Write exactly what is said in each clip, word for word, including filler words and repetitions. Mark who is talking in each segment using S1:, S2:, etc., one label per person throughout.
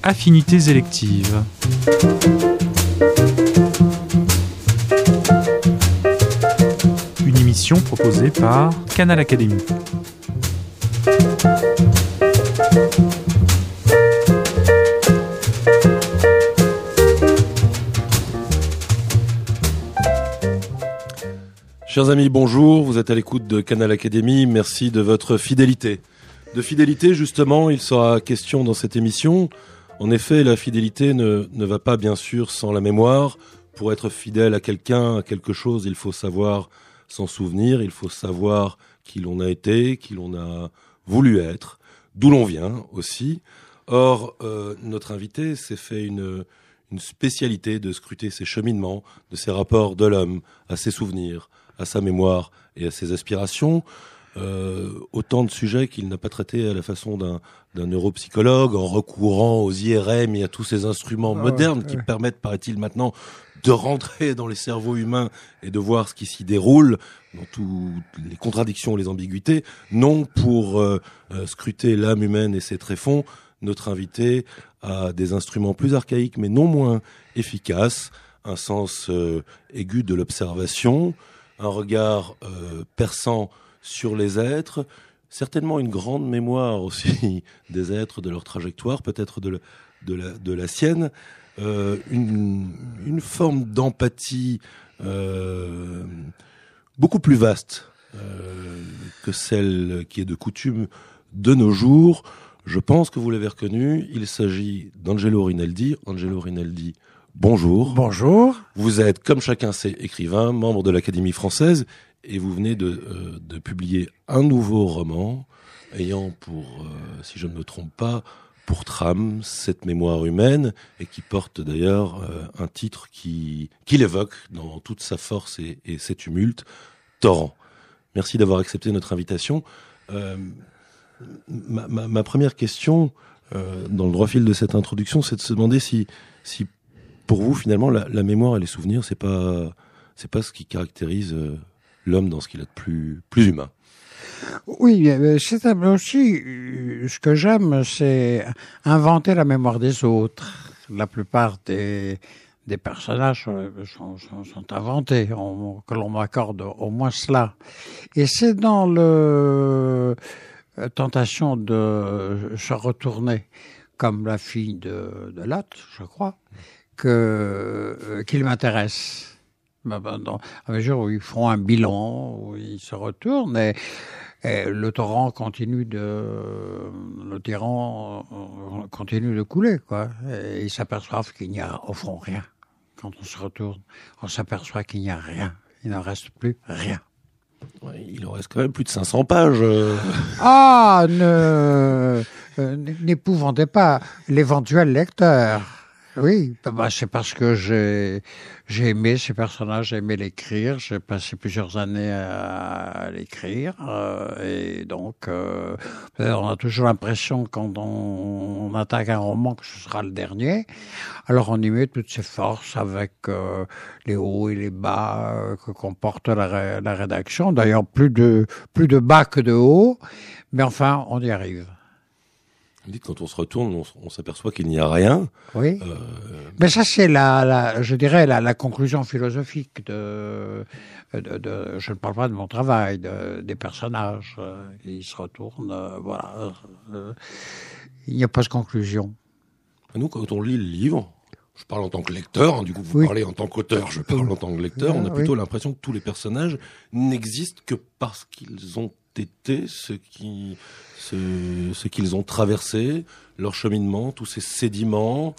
S1: Affinités électives. Une émission proposée par Canal Académie.
S2: Chers amis, bonjour, vous êtes à l'écoute de Canal Académie, merci de votre fidélité. De fidélité, justement, il sera question dans cette émission. En effet, la fidélité ne, ne va pas bien sûr sans la mémoire. Pour être fidèle à quelqu'un, à quelque chose, il faut savoir s'en souvenir, il faut savoir qui l'on a été, qui l'on a voulu être, d'où l'on vient aussi. Or, euh, notre invité s'est fait une, une spécialité de scruter ses cheminements, de ses rapports de l'homme à ses souvenirs, à sa mémoire et à ses aspirations, euh, autant de sujets qu'il n'a pas traités à la façon d'un, d'un neuropsychologue, en recourant aux I R M et à tous ces instruments ah, modernes ouais, qui ouais. permettent, paraît-il maintenant, de rentrer dans les cerveaux humains et de voir ce qui s'y déroule, dans toutes les contradictions, les ambiguïtés. Non, pour euh, euh, scruter l'âme humaine et ses tréfonds, notre invité a des instruments plus archaïques mais non moins efficaces, un sens euh, aigu de l'observation, un regard euh, perçant sur les êtres, certainement une grande mémoire aussi des êtres, de leur trajectoire, peut-être de la, de la, de la sienne, euh, une, une forme d'empathie euh, beaucoup plus vaste euh, que celle qui est de coutume de nos jours. Je pense que vous l'avez reconnu, il s'agit d'Angelo Rinaldi. Angelo Rinaldi, bonjour.
S3: Bonjour.
S2: Vous êtes, comme chacun sait, écrivain, membre de l'Académie française, et vous venez de, euh, de publier un nouveau roman, ayant pour, euh, si je ne me trompe pas, pour trame cette mémoire humaine, et qui porte d'ailleurs euh, un titre qui, qui l'évoque dans toute sa force et, et ses tumultes, Torrent. Merci d'avoir accepté notre invitation. Euh, ma, ma, ma première question, euh, dans le droit fil de cette introduction, c'est de se demander si, si pour vous, finalement, la, la mémoire et les souvenirs, c'est pas, c'est pas ce qui caractérise euh, l'homme dans ce qu'il a de plus, plus humain.
S3: Oui, c'est aussi, ce que j'aime, c'est inventer la mémoire des autres. La plupart des, des personnages sont, sont, sont inventés, on, que l'on m'accorde au moins cela. Et c'est dans le euh, tentation de se retourner, comme la fille de, de Lot, je crois, que, euh, qu'il m'intéresse. Dans, à mesure où ils font un bilan, où ils se retournent, et, et le torrent continue de, le tyran continue de couler, quoi. Et ils s'aperçoivent qu'il n'y a au fond rien. Quand on se retourne, on s'aperçoit qu'il n'y a rien. Il n'en reste plus rien.
S2: Ouais, il en reste quand même plus de cinq cents pages. Euh...
S3: Ah, ne, euh, n'épouvantez pas l'éventuel lecteur. Oui, bah c'est parce que j'ai j'ai aimé ces personnages, j'ai aimé l'écrire, j'ai passé plusieurs années à, à l'écrire euh, et donc euh, on a toujours l'impression quand on, on attaque un roman que ce sera le dernier. Alors on y met toutes ses forces avec euh, les hauts et les bas euh, que comporte la, la rédaction. D'ailleurs plus de plus de bas que de hauts, mais enfin on y arrive.
S2: Vous dites quand on se retourne, on, on s'aperçoit qu'il n'y a rien.
S3: Oui. Euh... Mais ça, c'est la, la, je dirais la, la conclusion philosophique de, de, de. Je ne parle pas de mon travail, de, des personnages. Euh, ils se retournent. Euh, voilà. Euh, il n'y a pas de conclusion.
S2: Nous, quand on lit le livre, je parle en tant que lecteur. Hein, du coup, vous oui. parlez en tant qu'auteur. Je parle oui. en tant que lecteur. On a plutôt oui. l'impression que tous les personnages n'existent que parce qu'ils ont été ce qui. Ce, ce qu'ils ont traversé, leur cheminement, tous ces sédiments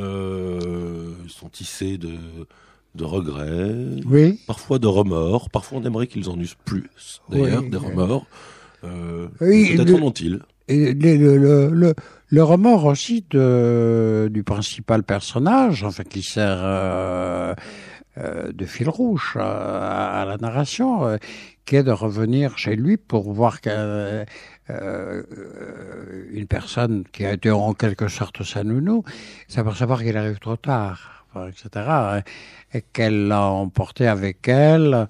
S2: euh, sont tissés de, de regrets,
S3: oui.
S2: parfois de remords, parfois on aimerait qu'ils en eussent plus, d'ailleurs, oui. des remords. Euh,
S3: oui,
S2: peut-être en ont-ils.
S3: Et le, le, le, le remords aussi de, du principal personnage, en fait, qui sert euh, euh, de fil rouge à, à la narration, euh, qui est de revenir chez lui pour voir que Euh, une personne qui a été en quelque sorte sa nounou, s'apercevoir qu'il arrive trop tard, et cetera, et qu'elle l'a emporté avec elle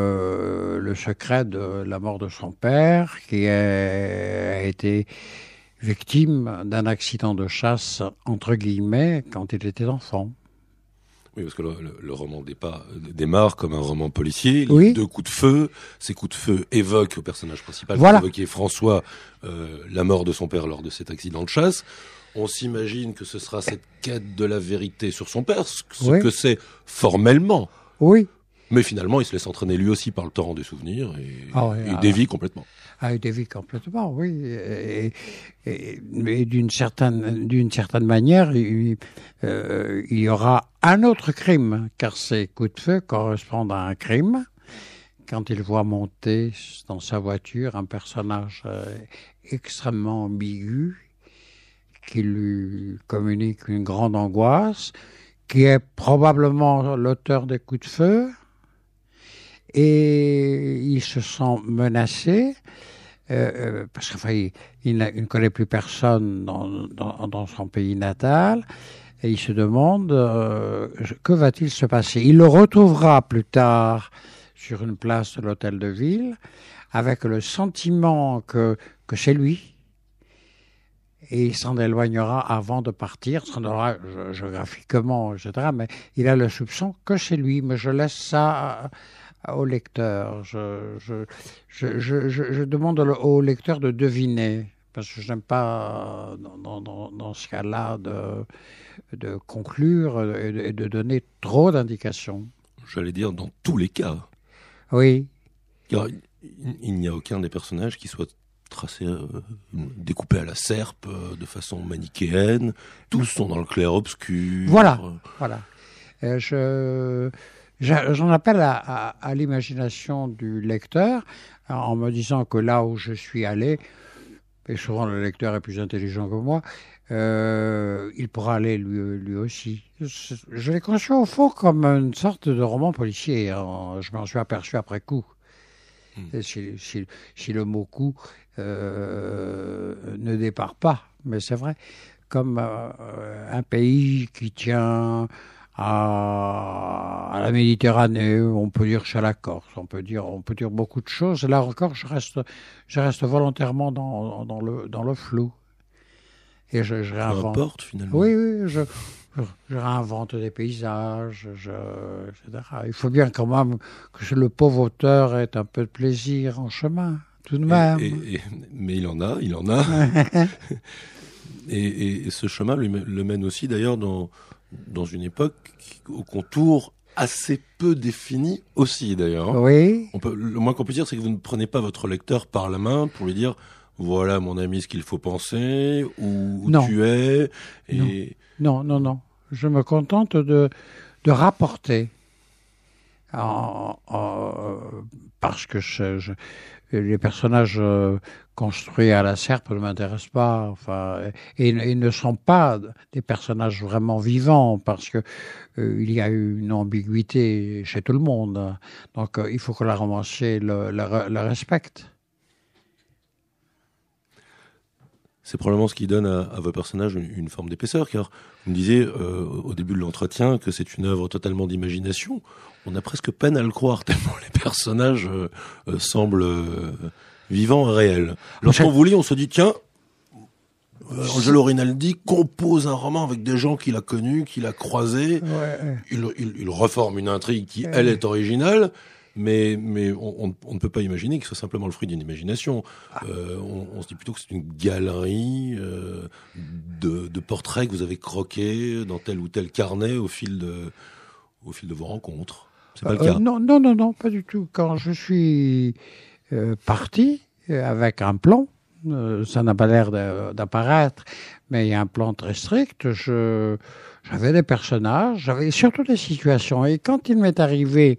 S3: euh, le secret de la mort de son père, qui a été victime d'un accident de chasse, entre guillemets, quand il était enfant.
S2: Oui, parce que le, le, le roman dépa, démarre comme un roman policier.
S3: Oui.
S2: Deux coups de feu. Ces coups de feu évoquent au personnage principal,
S3: voilà.
S2: qui évoquait François, euh, la mort de son père lors de cet accident de chasse. On s'imagine que ce sera cette quête de la vérité sur son père, ce
S3: oui.
S2: que c'est formellement.
S3: Oui.
S2: Mais finalement, il se laisse entraîner lui aussi par le torrent des souvenirs et
S3: ah oui,
S2: il
S3: alors,
S2: dévie complètement.
S3: Ah, il dévie complètement, oui. Et, et, et d'une certaine, d'une certaine manière, il, euh, il y aura un autre crime, car ces coups de feu correspondent à un crime. Quand il voit monter dans sa voiture un personnage euh, extrêmement ambigu, qui lui communique une grande angoisse, qui est probablement l'auteur des coups de feu, et il se sent menacé, euh, parce qu'enfin, il, il, il ne connaît plus personne dans, dans, dans son pays natal, et il se demande euh, que va-t-il se passer. Il le retrouvera plus tard sur une place de l'hôtel de ville, avec le sentiment que, que c'est lui, et il s'en éloignera avant de partir, s'en éloignera géographiquement, et cetera. Mais il a le soupçon que c'est lui. Mais je laisse ça au lecteur. Je, je, je, je, je, je demande au lecteur de deviner, parce que je n'aime pas, dans, dans, dans ce cas-là, de, de conclure et de, de donner trop d'indications.
S2: J'allais dire dans tous les cas.
S3: Oui.
S2: Car il n'y a aucun des personnages qui soit tracé, euh, découpé à la serpe, euh, de façon manichéenne. Tous sont dans le clair-obscur.
S3: Voilà, voilà. Euh, je, j'en appelle à, à, à l'imagination du lecteur, en me disant que là où je suis allé, et souvent le lecteur est plus intelligent que moi, euh, il pourra aller lui, lui aussi. Je, je l'ai conçu au fond comme une sorte de roman policier. Hein. Je m'en suis aperçu après coup. Mmh. Si, si, si le mot coup euh, ne départ pas, mais c'est vrai, comme euh, un pays qui tient à, à la Méditerranée, on peut dire chez la Corse, on peut dire, on peut dire beaucoup de choses. Là encore, je reste, je reste volontairement dans, dans le, dans le flou. Et je, je réinvente.
S2: Peu importe, finalement.
S3: Oui, oui, je, je, je réinvente des paysages, je, et cetera. Il faut bien quand même que le pauvre auteur ait un peu de plaisir en chemin, tout de même.
S2: Et, et, et, mais il en a, il en a. et, et, et ce chemin lui, le mène aussi d'ailleurs dans, dans une époque au contour assez peu défini aussi d'ailleurs.
S3: Oui.
S2: On peut, le moins qu'on peut dire, c'est que vous ne prenez pas votre lecteur par la main pour lui dire voilà mon ami ce qu'il faut penser, où, où tu es. Et...
S3: Non, non, non, non. Je me contente de, de rapporter. En, en, parce que je, je, les personnages construits à la serpe ne m'intéressent pas. Enfin, et ils ne sont pas des personnages vraiment vivants parce que euh, il y a une ambiguïté chez tout le monde. Donc euh, il faut que la romancier le, le, le respecte.
S2: C'est probablement ce qui donne à, à vos personnages une, une forme d'épaisseur, car vous me disiez euh, au début de l'entretien que c'est une œuvre totalement d'imagination. On a presque peine à le croire, tellement les personnages euh, euh, semblent euh, vivants et réels. Lorsqu'on vous lit, on se dit, tiens, euh, Angelo Rinaldi compose un roman avec des gens qu'il a connus, qu'il a croisés.
S3: Ouais.
S2: Il, il, il reforme une intrigue qui, elle, est originale. Mais, mais on, on, on ne peut pas imaginer que ce soit simplement le fruit d'une imagination. Euh, on, on se dit plutôt que c'est une galerie euh, de, de portraits que vous avez croqués dans tel ou tel carnet au fil de, au fil de vos rencontres. C'est pas
S3: euh,
S2: le cas.
S3: Non, non, non, non, pas du tout. Quand je suis euh, parti avec un plan, euh, ça n'a pas l'air de, d'apparaître, mais il y a un plan très strict. Je, j'avais des personnages, j'avais surtout des situations. Et quand il m'est arrivé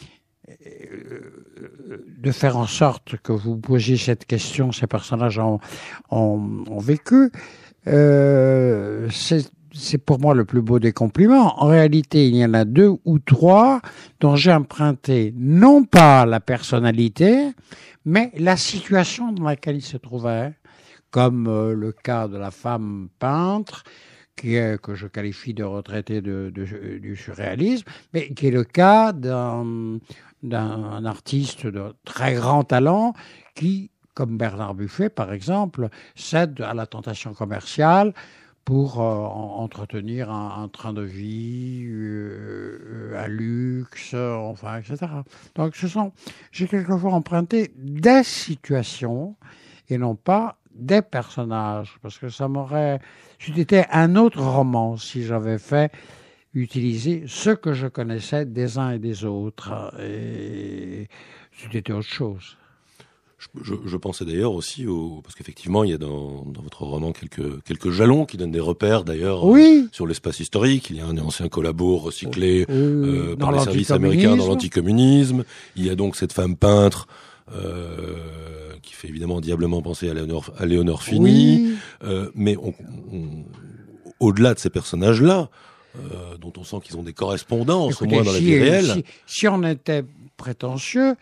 S3: de faire en sorte que vous posiez cette question, ces personnages ont, ont, ont vécu, euh, c'est, c'est pour moi le plus beau des compliments. En réalité, il y en a deux ou trois dont j'ai emprunté non pas la personnalité, mais la situation dans laquelle ils se trouvaient, comme euh, le cas de la femme peintre, qui est, que je qualifie de retraité de, de, du surréalisme, mais qui est le cas d'un, d'un artiste de très grand talent qui comme Bernard Buffet, par exemple, cède à la tentation commerciale pour euh, entretenir un, un train de vie, euh, un luxe, euh, enfin, et cetera. Donc, ce sont, j'ai quelquefois emprunté des situations et non pas des personnages, parce que ça m'aurait, c'eût été un autre roman si j'avais fait utiliser ce que je connaissais des uns et des autres, et c'eût été autre chose.
S2: Je, je, je pensais d'ailleurs aussi au, parce qu'effectivement il y a dans, dans votre roman quelques quelques jalons qui donnent des repères d'ailleurs
S3: oui.
S2: euh, sur l'espace historique. Il y a un ancien collabo recyclé
S3: euh,
S2: euh, par les services américains dans l'anticommunisme. Il y a donc cette femme peintre euh, qui fait évidemment diablement penser à Léonore, à Léonore Fini.
S3: Oui.
S2: Euh, mais on, on, au-delà de ces personnages-là, euh, dont on sent qu'ils ont des correspondances
S3: Écoutez,
S2: au moins dans
S3: si,
S2: la vie réelle.
S3: Si, si on était prétentieux.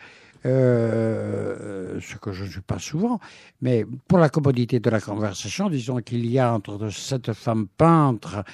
S3: Euh, ce que je ne suis pas souvent, mais pour la commodité de la conversation, disons qu'il y a entre cette femme peintre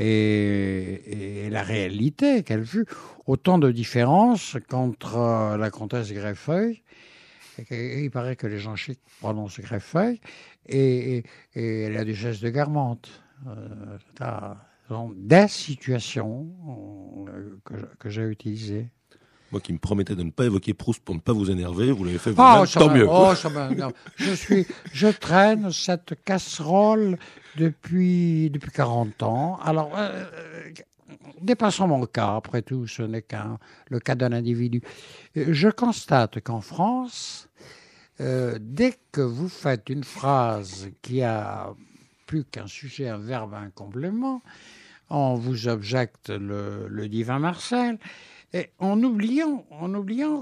S3: et, et la réalité qu'elle fut, autant de différences qu'entre la comtesse Greffeuil, et il paraît que les gens chics prononcent Greffeuil, et, et, et la duchesse de Guermantes. Euh, des situations que, que j'ai utilisées.
S2: Moi qui me promettais de ne pas évoquer Proust pour ne pas vous énerver, vous l'avez fait
S3: vous-même,
S2: oh, tant
S3: va,
S2: mieux.
S3: Oh, ça va, non. Je suis, je traîne cette casserole depuis, depuis quarante ans. Alors, euh, dépassons mon cas, après tout, ce n'est qu'un, le cas d'un individu. Je constate qu'en France, euh, dès que vous faites une phrase qui a plus qu'un sujet, un verbe, un complément, on vous objecte le, le divin Marcel. Et en oubliant, en oubliant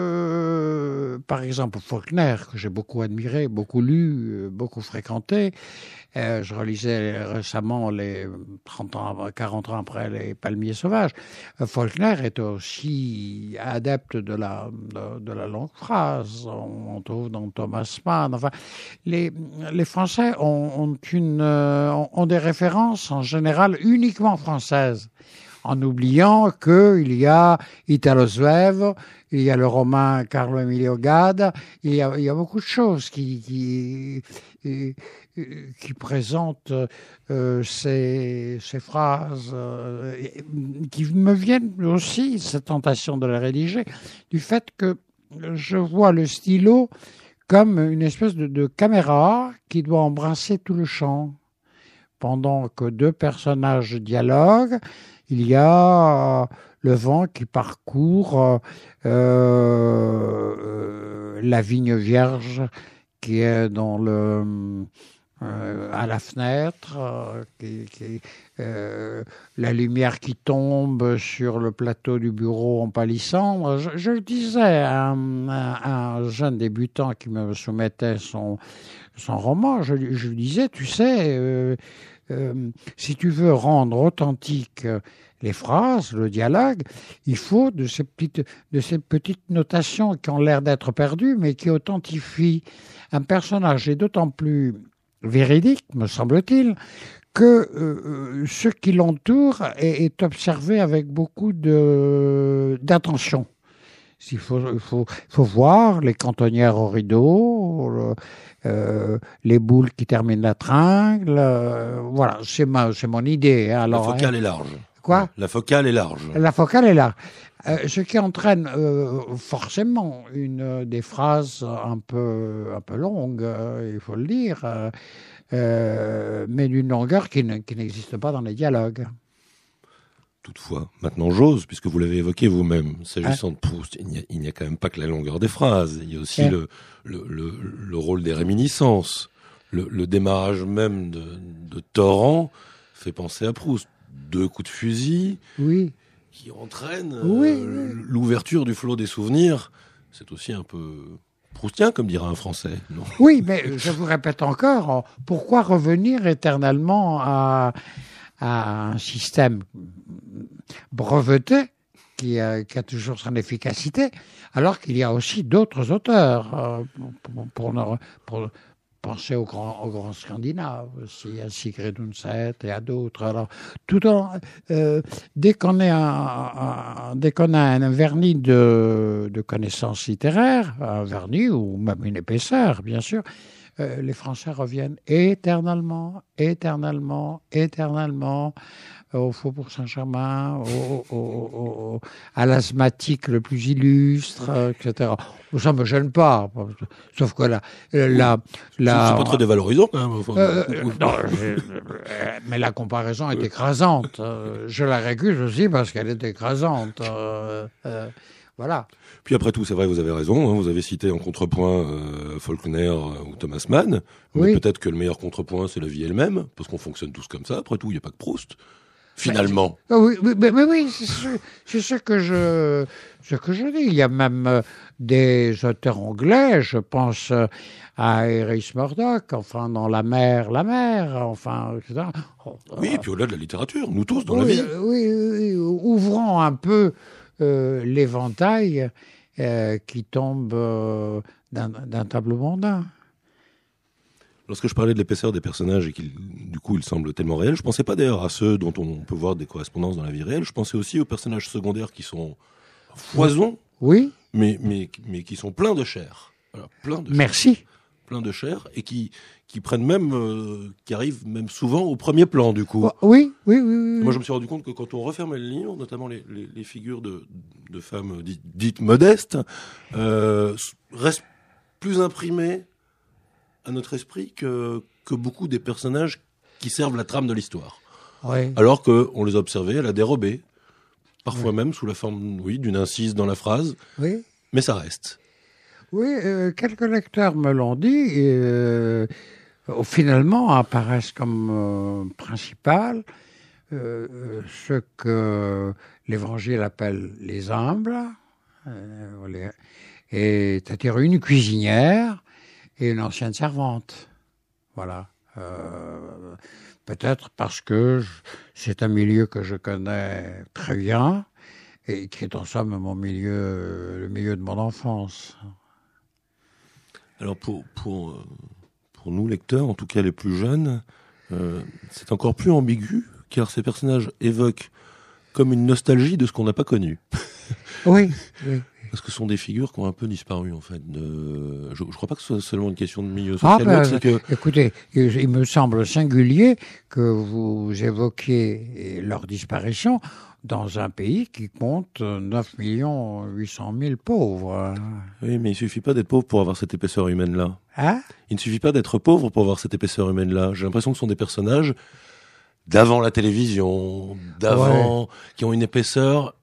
S3: que, par exemple, Faulkner, que j'ai beaucoup admiré, beaucoup lu, beaucoup fréquenté, euh, je relisais récemment les trente ans, quarante ans après les Palmiers sauvages, Faulkner est aussi adepte de la, de, de la longue phrase. On, on trouve dans Thomas Mann. Enfin, les, les Français ont, ont, une, ont, ont des références en général uniquement françaises, en oubliant qu'il y a Italo Svevo, il y a le romain Carlo Emilio Gadda, il y a, il y a beaucoup de choses qui, qui, qui présentent euh, ces, ces phrases, euh, qui me viennent aussi, cette tentation de les rédiger, du fait que je vois le stylo comme une espèce de, de caméra qui doit embrasser tout le champ. Pendant que deux personnages dialoguent, il y a le vent qui parcourt euh, euh, la vigne vierge qui est dans le, euh, à la fenêtre, euh, qui, qui, euh, la lumière qui tombe sur le plateau du bureau en palissandre. Je, je le disais à un, à un jeune débutant qui me soumettait son, son roman, je, je lui disais, tu sais... Euh, Euh, si tu veux rendre authentique les phrases, le dialogue, il faut de ces petites, de ces petites notations qui ont l'air d'être perdues, mais qui authentifient un personnage, et d'autant plus véridique, me semble-t-il, que euh, ce qui l'entoure est, est observé avec beaucoup de, d'attention. Il faut, il faut, il faut voir les cantonnières au rideau, le, euh, les boules qui terminent la tringle. Euh, voilà, c'est, ma, c'est mon idée. Alors,
S2: la focale
S3: hein,
S2: est large.
S3: Quoi ?
S2: La focale est large.
S3: La focale est large. Euh, ce qui entraîne euh, forcément une des phrases un peu, un peu longues, euh, il faut le dire, euh, euh, mais d'une longueur qui, ne, qui n'existe pas dans les dialogues.
S2: Toutefois, maintenant j'ose, puisque vous l'avez évoqué vous-même, s'agissant hein de Proust, il n'y, a, il n'y a quand même pas que la longueur des phrases, il y a aussi hein le, le, le, le rôle des réminiscences. Le, le démarrage même de, de Torrent fait penser à Proust. Deux coups de fusil
S3: oui.
S2: qui entraînent
S3: oui,
S2: euh,
S3: oui.
S2: l'ouverture du flot des souvenirs. C'est aussi un peu proustien, comme dirait un Français. Non ?
S3: Oui, mais je vous répète encore, pourquoi revenir éternellement à... à un système breveté qui a, qui a toujours son efficacité, alors qu'il y a aussi d'autres auteurs. Euh, pour, pour, pour, pensez aux grands, aux grands Scandinaves aussi, à Sigrid Undset et à d'autres. Alors, tout en, euh, dès qu'on est un, un, dès qu'on a un vernis de, de connaissances littéraires, un vernis ou même une épaisseur, bien sûr, euh, les Français reviennent éternellement, éternellement, éternellement au Faubourg Saint-Germain, au, au, au, au, à l'asthmatique le plus illustre, euh, et cetera. Ça ne me gêne pas, sauf que là, la, la,
S2: c'est pas très dévalorisant quand même. Enfin,
S3: euh, non, je, mais la comparaison est écrasante. Je la récuse aussi parce qu'elle est écrasante. Euh, euh, voilà.
S2: Puis après tout, c'est vrai, vous avez raison. Hein, vous avez cité en contrepoint euh, Faulkner euh, ou Thomas Mann. Mais
S3: Oui.
S2: peut-être que le meilleur contrepoint, c'est la vie elle-même, parce qu'on fonctionne tous comme ça. Après tout, il n'y a pas que Proust. Finalement.
S3: Mais, oui, mais, mais oui, c'est ce, c'est ce que je, ce que je dis. Il y a même euh, des auteurs anglais, je pense euh, à Iris Murdoch, enfin dans La mer, la mer, enfin, et cetera. Oh,
S2: Oui, et puis au-delà de la littérature, nous tous dans
S3: oui,
S2: la vie.
S3: Oui, oui, oui, ouvrant un peu euh, l'éventail euh, qui tombe euh, d'un, d'un tableau mondain.
S2: Lorsque je parlais de l'épaisseur des personnages et qu'ils, du coup, ils semblent tellement réels, je pensais pas d'ailleurs à ceux dont on peut voir des correspondances dans la vie réelle. Je pensais aussi aux personnages secondaires qui sont foison,
S3: Oui,
S2: mais, mais, mais qui sont pleins de chair. Voilà, plein de chair.
S3: merci.
S2: Plein de chair et qui, qui prennent même, euh, qui arrivent même souvent au premier plan, du coup.
S3: Oh, oui, oui, oui, oui.
S2: Moi, je me suis rendu compte que quand on refermait le livre, notamment les, les, les figures de, de femmes dites, dites modestes, euh, restent plus imprimées à notre esprit que, que beaucoup des personnages qui servent la trame de l'histoire.
S3: Oui.
S2: Alors qu'on les a observés à la dérobée, parfois
S3: Oui.
S2: même sous la forme, oui, d'une incise dans la phrase,
S3: Oui.
S2: mais ça reste.
S3: Oui, euh, quelques lecteurs me l'ont dit et euh, finalement apparaissent comme euh, principal euh, ce que l'Évangile appelle les humbles, euh, les, et, c'est-à-dire une cuisinière et une ancienne servante. Voilà. Euh, peut-être parce que je, c'est un milieu que je connais très bien et qui est en somme mon milieu, le milieu de mon enfance.
S2: Alors pour, pour, pour nous lecteurs, en tout cas les plus jeunes, euh, c'est encore plus ambigu, car ces personnages évoquent comme une nostalgie de ce qu'on n'a pas connu.
S3: Oui, oui.
S2: Parce que ce sont des figures qui ont un peu disparu, en fait. De... Je ne crois pas que ce soit seulement une question de milieu
S3: Ah,
S2: social.
S3: ben,
S2: c'est que...
S3: Écoutez, il, il me semble singulier que vous évoquiez leur disparition dans un pays qui compte neuf millions huit cent mille pauvres.
S2: Oui, mais il suffit pas d'être pauvre pour avoir cette épaisseur humaine-là.
S3: Hein?
S2: Il ne suffit pas d'être pauvre pour avoir cette épaisseur humaine-là. J'ai l'impression que ce sont des personnages d'avant la télévision, d'avant, ouais. qui ont une épaisseur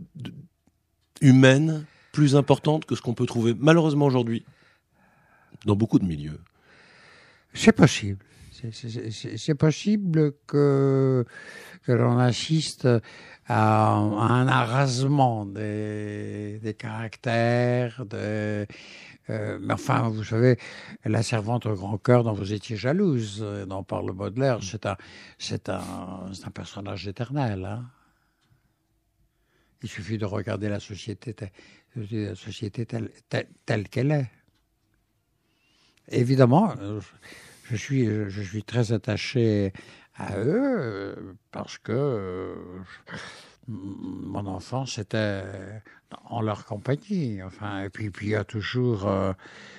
S2: humaine plus importante que ce qu'on peut trouver malheureusement aujourd'hui dans beaucoup de milieux.
S3: C'est possible. C'est, c'est, c'est, c'est possible que, que l'on assiste à, à un arrasement des, des caractères, des, euh, mais enfin, vous savez, la servante au grand cœur dont vous étiez jalouse, dont parle Baudelaire, c'est un, c'est un, c'est un personnage éternel. Hein. Il suffit de regarder la société, la société telle, telle, telle qu'elle est. Évidemment, je suis, je suis très attaché à eux parce que euh, mon enfance était en leur compagnie. Enfin, et puis, puis il y a toujours euh,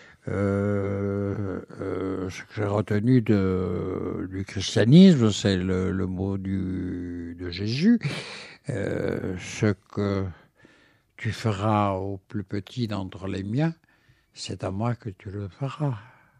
S3: euh, euh, ce que j'ai retenu de, du christianisme, c'est le, le mot du, de Jésus. Euh, ce que tu feras au plus petit d'entre les miens, c'est à moi que tu le feras.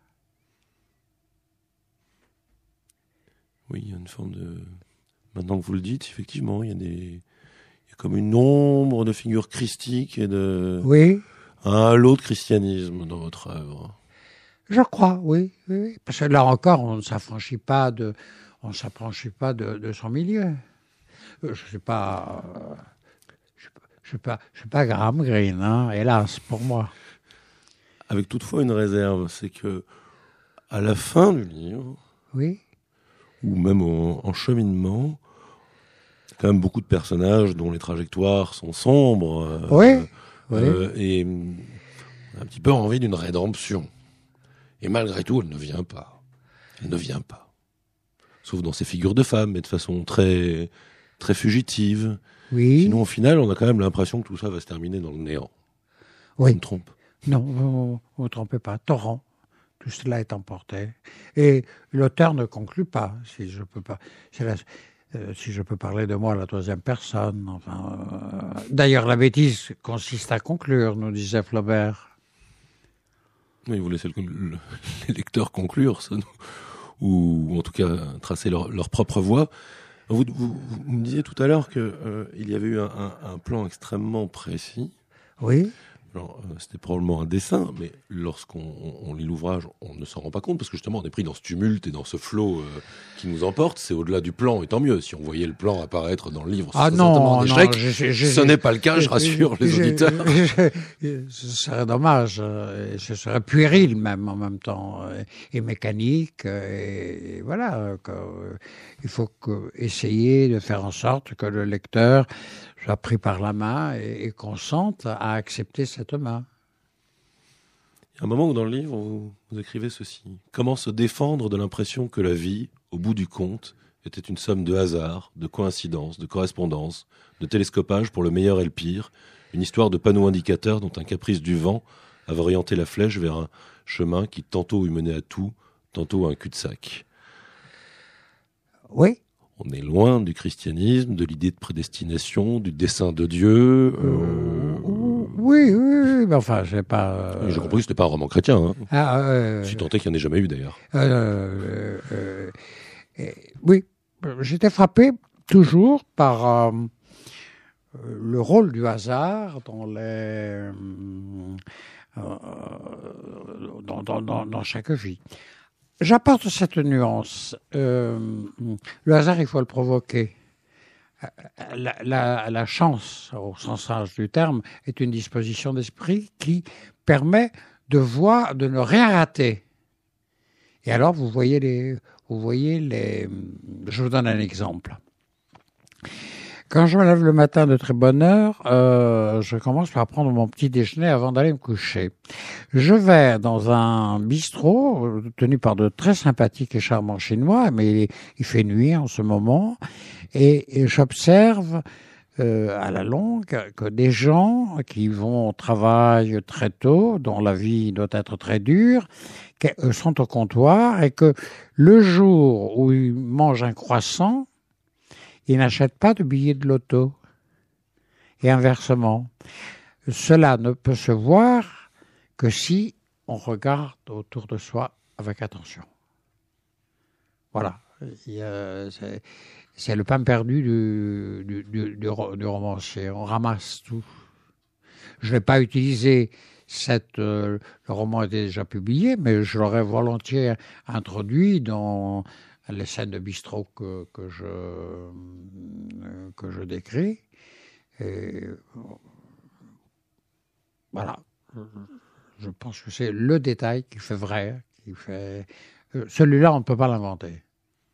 S2: Oui, il y a une forme de... Maintenant que vous le dites, effectivement, il y a des... Il y a comme une ombre de figures christiques et de...
S3: Oui.
S2: Un halo de christianisme dans votre œuvre.
S3: Je crois, oui, oui, oui. Parce que là encore, on ne s'affranchit pas de, on ne s'affranchit pas de, de son milieu. Je ne suis pas... Euh, je ne suis pas, je suis pas Graham Greene, hein, hélas, pour moi.
S2: Avec toutefois une réserve, c'est que à la fin du livre,
S3: oui,
S2: ou même en, en cheminement, il y a quand même beaucoup de personnages dont les trajectoires sont sombres.
S3: Oui,
S2: euh,
S3: oui.
S2: Euh, et on a un petit peu envie d'une rédemption. Et malgré tout, elle ne vient pas. Elle ne vient pas. Sauf dans ces figures de femmes, mais de façon très, très fugitive.
S3: Oui.
S2: Sinon, au final, on a quand même l'impression que tout ça va se terminer dans le néant.
S3: Oui.
S2: Je me trompe.
S3: Non, vous ne vous trompez pas. Torrent. Tout cela est emporté. Et l'auteur ne conclut pas, si je peux pas. C'est la, euh, si je peux parler de moi à la troisième personne. Enfin, euh, d'ailleurs, la bêtise consiste à conclure, nous disait Flaubert.
S2: Oui, vous laissez le, le, les lecteurs conclure, ça, ou, ou en tout cas tracer leur, leur propre voie. Vous, vous, vous me disiez tout à l'heure qu'il euh, y avait eu un, un, un plan extrêmement précis.
S3: Oui.
S2: Alors, euh, c'était probablement un dessin, mais lorsqu'on on, on lit l'ouvrage, on ne s'en rend pas compte, parce que justement, on est pris dans ce tumulte et dans ce flot euh, qui nous emporte. C'est au-delà du plan, et tant mieux. Si on voyait le plan apparaître dans le livre, ce
S3: ah
S2: serait
S3: non,
S2: certainement un échec.
S3: Non, j'ai, j'ai,
S2: ce n'est pas le cas, je rassure les auditeurs.
S3: Ce serait dommage, et ce serait puéril même en même temps, et mécanique, et, et voilà. Que, il faut que, essayer de faire en sorte que le lecteur soit pris par la main et, et consente à accepter cette main.
S2: Il y a un moment où dans le livre, vous, vous écrivez ceci. Comment se défendre de l'impression que la vie, au bout du compte, était une somme de hasards, de coïncidences, de correspondances, de télescopage pour le meilleur et le pire, une histoire de panneaux indicateurs dont un caprice du vent avait orienté la flèche vers un chemin qui tantôt eût mené à tout, tantôt à un cul-de-sac.
S3: Oui.
S2: On est loin du christianisme, de l'idée de prédestination, du dessein de Dieu. Euh...
S3: Oui, oui, oui, mais enfin, j'ai pas. Euh...
S2: J'ai compris que c'était pas un roman chrétien. Hein.
S3: Ah, euh...
S2: Si tant est qu'il n'y en ait jamais eu d'ailleurs.
S3: Euh, euh, euh, oui, j'étais frappé toujours par euh, le rôle du hasard dans les euh, dans, dans, dans, dans chaque vie. J'apporte cette nuance. Euh, le hasard, il faut le provoquer. La, la, la chance, au sens large du terme, est une disposition d'esprit qui permet de voir, de ne rien rater. Et alors, vous voyez les, vous voyez les. Je vous donne un exemple. Quand je me lève le matin de très bonne heure, euh, je commence par prendre mon petit déjeuner avant d'aller me coucher. Je vais dans un bistrot tenu par de très sympathiques et charmants Chinois, mais il, il fait nuit en ce moment, et, et j'observe euh, à la longue que des gens qui vont au travail très tôt, dont la vie doit être très dure, sont au comptoir, et que le jour où ils mangent un croissant, ils n'achètent pas de billets de loto. Et inversement. Cela ne peut se voir que si on regarde autour de soi avec attention. Voilà. Il y a, c'est, c'est le pain perdu du, du, du, du, du romancier. On ramasse tout. Je n'ai pas utilisé cette... Euh, le roman était déjà publié, mais je l'aurais volontiers introduit dans... les scènes de bistrot que, que, je, que je décris. Et voilà. Je pense que c'est le détail qui fait vrai. Qui fait... Celui-là, on ne peut pas l'inventer.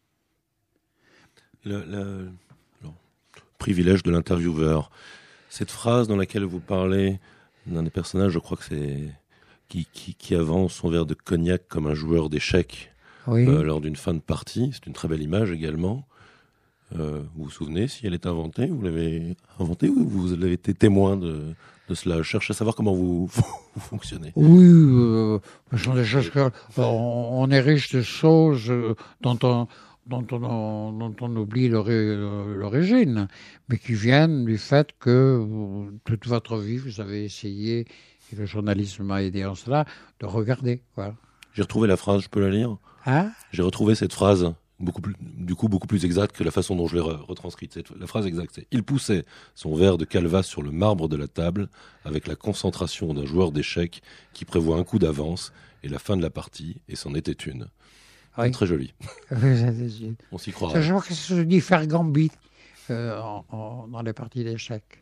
S2: Le, le, le privilège de l'intervieweur. Cette phrase dans laquelle vous parlez d'un des personnages, je crois que c'est qui, qui, qui avance son verre de cognac comme un joueur d'échecs. Oui. Euh, lors d'une fin de partie. C'est une très belle image également. Euh, vous vous souvenez si elle est inventée? Vous l'avez inventée ou vous avez été témoin de, de cela? Je cherche à savoir comment vous, vous fonctionnez.
S3: Oui, euh, ce sont des choses que, on, on est riche de choses dont on, dont on, dont on oublie l'origine, mais qui viennent du fait que toute votre vie, vous avez essayé, et le journalisme m'a aidé en cela, de regarder. Voilà.
S2: J'ai retrouvé la phrase, je peux la lire?
S3: Hein?
S2: J'ai retrouvé cette phrase, beaucoup plus, du coup beaucoup plus exacte que la façon dont je l'ai re- retranscrite. Cette, la phrase exacte, c'est « Il poussait son verre de calva sur le marbre de la table avec la concentration d'un joueur d'échecs qui prévoit un coup d'avance et la fin de la partie, et c'en était une. » Oui. C'est très joli. On s'y croirait.
S3: Je crois que ça se dit faire gambit euh, en, en, dans les parties d'échecs.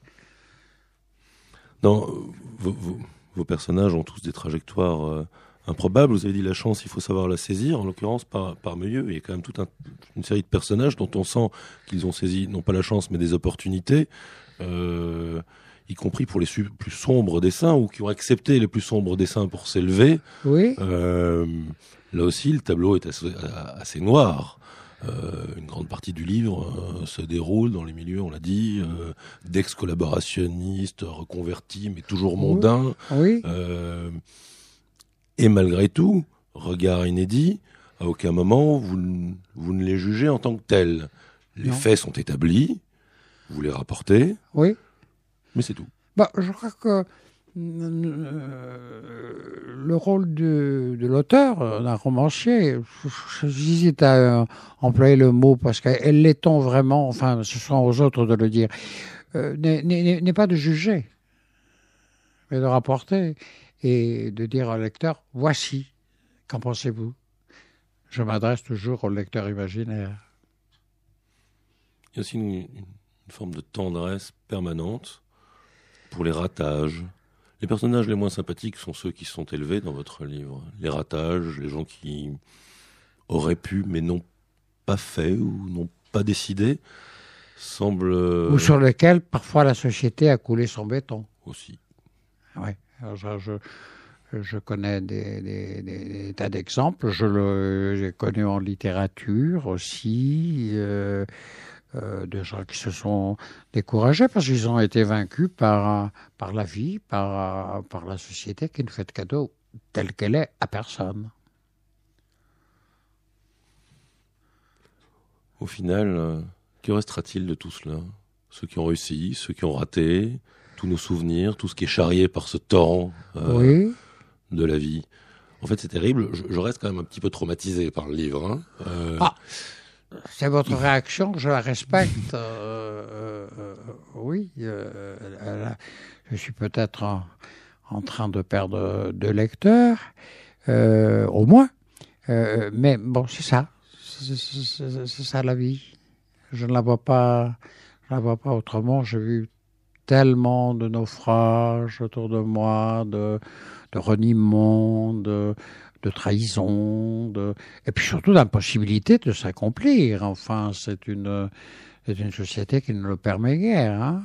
S2: Non, vos, vos, vos personnages ont tous des trajectoires... Euh, improbable, vous avez dit la chance, il faut savoir la saisir. En l'occurrence, par, par Meunier, il y a quand même toute un, une série de personnages dont on sent qu'ils ont saisi, non pas la chance, mais des opportunités. Euh, y compris pour les su- plus sombres dessins, ou qui ont accepté les plus sombres dessins pour s'élever.
S3: Oui.
S2: Euh, là aussi, le tableau est assez, assez noir. Euh, une grande partie du livre euh, se déroule dans les milieux, on l'a dit, euh, d'ex-collaborationnistes reconvertis, mais toujours mondains.
S3: Oui.
S2: Euh, et malgré tout, regard inédit, à aucun moment vous, n- vous ne les jugez en tant que tels. Les
S3: Non.
S2: faits sont établis, vous les rapportez,
S3: Oui.
S2: mais c'est tout.
S3: Bah, je crois que euh, le rôle de, de l'auteur, euh, d'un romancier, j'hésite à euh, employer le mot parce qu'elle l'est-on vraiment, enfin, ce sont aux autres de le dire, euh, n'est- n'est n'est pas de juger, mais de rapporter et de dire au lecteur, voici, qu'en pensez-vous? Je m'adresse toujours au lecteur imaginaire.
S2: Il y a aussi une, une forme de tendresse permanente pour les ratages. Les personnages les moins sympathiques sont ceux qui sont élevés dans votre livre. Les ratages, les gens qui auraient pu mais n'ont pas fait ou n'ont pas décidé, semblent euh,
S3: Ou sur lequel, parfois, la société a coulé son béton.
S2: aussi.
S3: Oui, alors je, je, je connais des, des, des, des tas d'exemples. Je le, j'ai connu en littérature aussi, euh, euh, de gens qui se sont découragés parce qu'ils ont été vaincus par, par la vie, par, par la société qui ne fait de cadeau telle qu'elle est à personne.
S2: Au final, euh, que restera-t-il de tout cela? Ceux qui ont réussi, ceux qui ont raté, tous nos souvenirs, tout ce qui est charrié par ce torrent euh,
S3: Oui,
S2: de la vie. En fait, c'est terrible. Je, je reste quand même un petit peu traumatisé par le livre. Hein. Euh,
S3: Ah. c'est votre réaction, je la respecte. Euh, euh, euh, oui, euh, là, je suis peut-être en, en train de perdre deux lecteurs, euh, au moins. Euh, mais bon, c'est ça. C'est, c'est- c'est- c'est ça la vie. Je ne la vois pas, je la vois pas autrement. J'ai vu tellement de naufrages autour de moi, de, de reniements, de, de trahisons, de, et puis surtout d'impossibilité de s'accomplir. Enfin, c'est une, c'est une société qui ne le permet guère. Hein.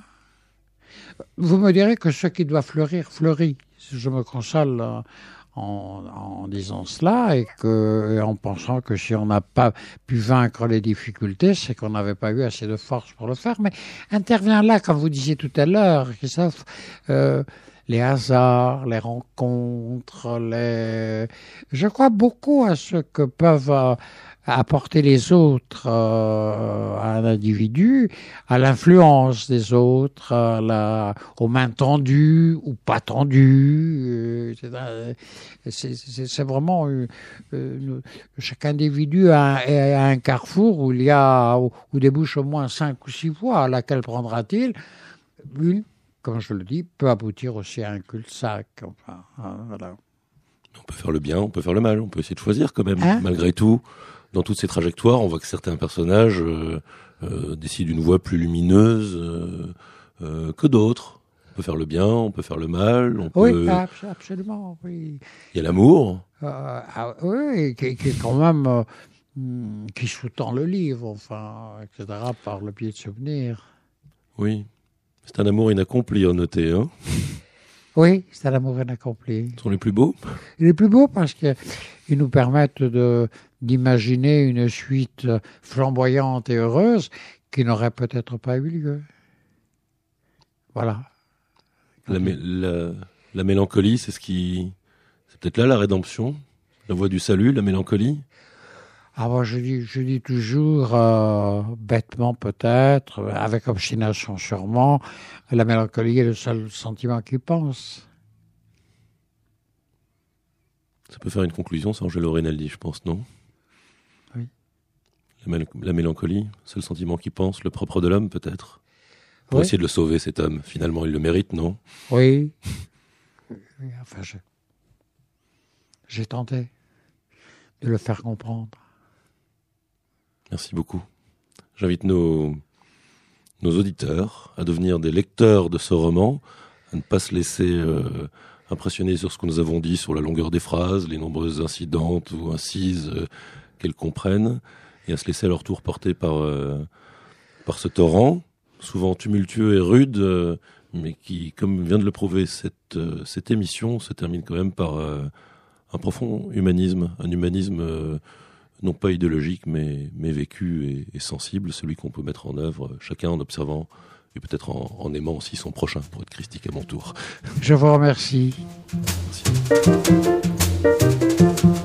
S3: Vous me direz que ce qui doit fleurir, fleurit. Je me console euh, en, en disant cela et, que, et en pensant que si on n'a pas pu vaincre les difficultés, c'est qu'on n'avait pas eu assez de force pour le faire. Mais intervient là, comme vous disiez tout à l'heure, Christophe, euh, les hasards, les rencontres, les... Je crois beaucoup à ce que peuvent euh, apporter les autres euh, à un individu, à l'influence des autres, à la, aux mains tendues ou pas tendues. Euh, c'est, c'est, c'est vraiment euh, euh, chaque individu a, a un carrefour où il y a où, où débouche au moins cinq ou six voies. Laquelle prendra-t-il? Une, comme je le dis, peut aboutir aussi à un cul-de-sac. Enfin, hein, voilà.
S2: On peut faire le bien, on peut faire le mal, on peut essayer de choisir quand même.
S3: Hein?
S2: Malgré tout, dans toutes ces trajectoires, on voit que certains personnages euh, euh, décident une voie plus lumineuse euh, euh, que d'autres. On peut faire le bien, on peut faire le mal, on
S3: Oui,
S2: peut...
S3: abs- absolument, oui.
S2: Il y a l'amour.
S3: Euh, ah, oui, qui, qui est quand même euh, hmm, qui sous-tend le livre, enfin, et cetera, par le biais de souvenirs.
S2: Oui. C'est un amour inaccompli, à noter. Hein.
S3: Oui, c'est un amour inaccompli.
S2: Ce sont les plus beaux.
S3: Il est plus beau parce qu'ils nous permettent de, d'imaginer une suite flamboyante et heureuse qui n'aurait peut-être pas eu lieu. Voilà.
S2: La, mé- la, la mélancolie, c'est ce qui... C'est peut-être là la rédemption, la voie du salut, la mélancolie.
S3: Ah moi je dis, je dis toujours, euh, bêtement peut-être, avec obstination sûrement, la mélancolie est le seul sentiment qui pense.
S2: Ça peut faire une conclusion, ça, Angelo Rinaldi, je pense, non?
S3: Oui.
S2: La, mél- la mélancolie, c'est le sentiment qui pense, le propre de l'homme, peut-être. Pour
S3: Oui.
S2: essayer de le sauver, cet homme. Finalement, il le mérite, non?
S3: Oui. Oui, enfin, je- j'ai tenté de le faire comprendre.
S2: Merci beaucoup. J'invite nos, nos auditeurs à devenir des lecteurs de ce roman, à ne pas se laisser euh, impressionner sur ce que nous avons dit, sur la longueur des phrases, les nombreuses incidentes ou incises euh, qu'elles comprennent, et à se laisser à leur tour porter par, euh, par ce torrent, souvent tumultueux et rude, euh, mais qui, comme vient de le prouver cette, euh, cette émission, se termine quand même par euh, un profond humanisme, un humanisme euh, non pas idéologique, mais, mais vécu et, et sensible, celui qu'on peut mettre en œuvre, chacun en observant et peut-être en, en aimant aussi son prochain, pour être christique à mon tour.
S3: Je vous remercie.
S2: Merci.